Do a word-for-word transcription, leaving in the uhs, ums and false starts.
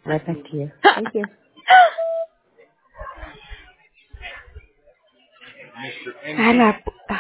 Right back to you. Thank you. A la puta.